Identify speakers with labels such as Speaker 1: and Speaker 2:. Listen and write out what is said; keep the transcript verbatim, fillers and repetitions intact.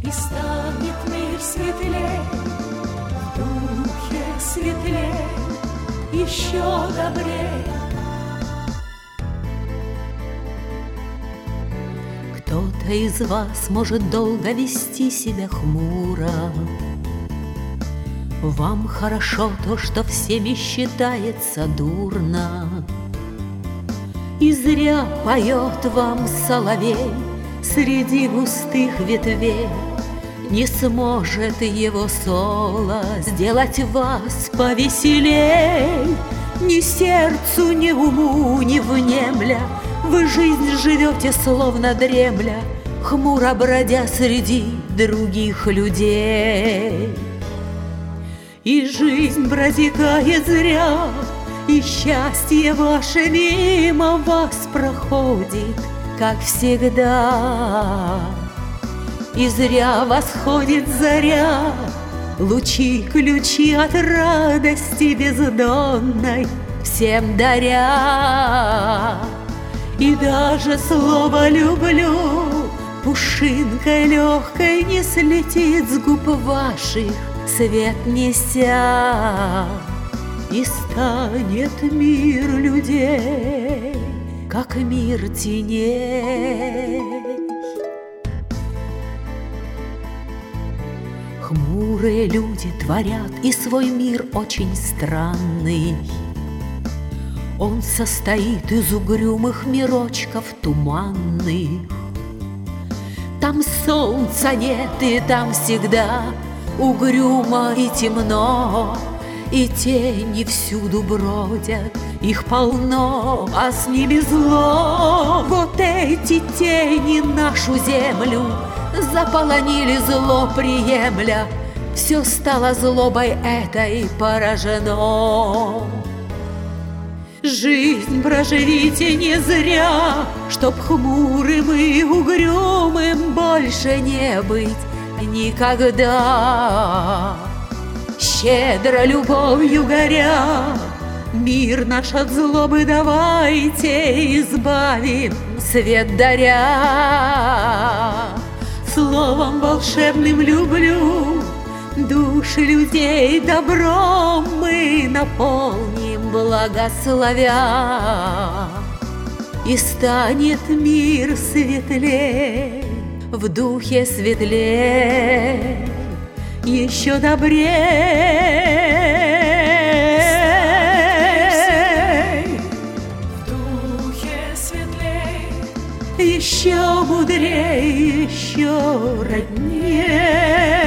Speaker 1: и станет мир светлей, в духе светлей, еще добрей.
Speaker 2: Кто-то из вас может долго вести себя хмуро. Вам хорошо то, что всеми считается дурно. И зря поет вам соловей среди густых ветвей. Не сможет его соло сделать вас повеселей. Ни сердцу, ни уму не внемля, вы жизнь живете, словно дремля, хмуро бродя среди других людей. И жизнь протекает зря, и счастье ваше мимо вас проходит, как всегда. И зря восходит заря, лучи, ключи от радости бездонной всем даря. И даже слово «люблю» пушинкой легкой не слетит с губ ваших, свет неся. И станет мир людей, как мир теней. Хмурые люди творят и свой мир очень странный. Он состоит из угрюмых мирочков туманных. Там солнца нет, и там всегда угрюмо и темно, и тени всюду бродят, их полно, а с ними зло. Вот эти тени нашу землю заполонили, зло приемля, все стало злобой этой поражено. Жизнь проживите не зря, чтоб хмурым и угрюмым больше не быть никогда. Щедро любовью горя, мир наш от злобы давайте избавим, свет даря. Словом волшебным люблю, души людей добром мы наполним, благословя. И станет мир светлей, в духе светлей, еще добрей.
Speaker 1: В духе светлей,
Speaker 2: еще мудрей, еще родней.